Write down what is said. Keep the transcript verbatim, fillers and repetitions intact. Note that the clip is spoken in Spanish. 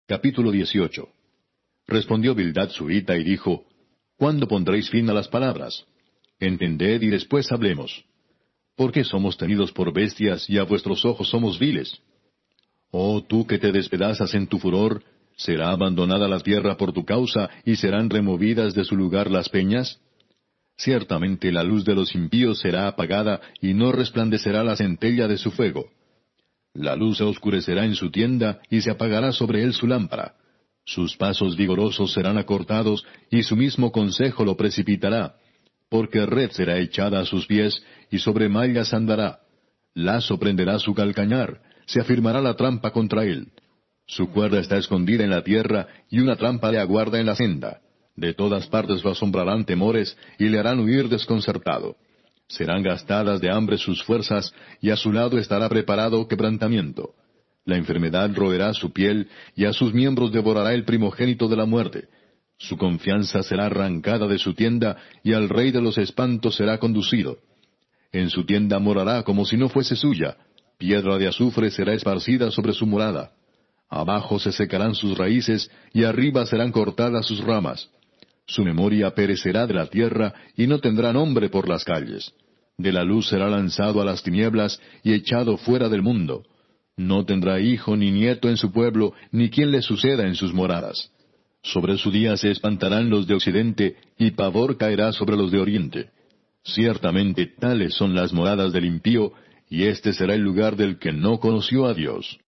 Capítulo dieciocho. Respondió Bildad Suita y dijo, ¿Cuándo pondréis fin a las palabras? Entended y después hablemos. ¿Por qué somos tenidos por bestias y a vuestros ojos somos viles? Oh tú que te despedazas en tu furor, ¿será abandonada la tierra por tu causa y serán removidas de su lugar las peñas? Ciertamente la luz de los impíos será apagada y no resplandecerá la centella de su fuego. La luz se oscurecerá en su tienda y se apagará sobre él su lámpara. Sus pasos vigorosos serán acortados y su mismo consejo lo precipitará. Porque red será echada a sus pies y sobre mallas andará. Lazo prenderá su calcañar, se afirmará la trampa contra él. Su cuerda está escondida en la tierra y una trampa le aguarda en la senda. De todas partes lo asombrarán temores y le harán huir desconcertado. Serán gastadas de hambre sus fuerzas, y a su lado estará preparado quebrantamiento. La enfermedad roerá su piel, y a sus miembros devorará el primogénito de la muerte. Su confianza será arrancada de su tienda, y al rey de los espantos será conducido. En su tienda morará como si no fuese suya, piedra de azufre será esparcida sobre su morada. Abajo se secarán sus raíces, y arriba serán cortadas sus ramas. Su memoria perecerá de la tierra, y no tendrá nombre por las calles. De la luz será lanzado a las tinieblas, y echado fuera del mundo. No tendrá hijo ni nieto en su pueblo, ni quien le suceda en sus moradas. Sobre su día se espantarán los de occidente, y pavor caerá sobre los de oriente. Ciertamente tales son las moradas del impío, y este será el lugar del que no conoció a Dios.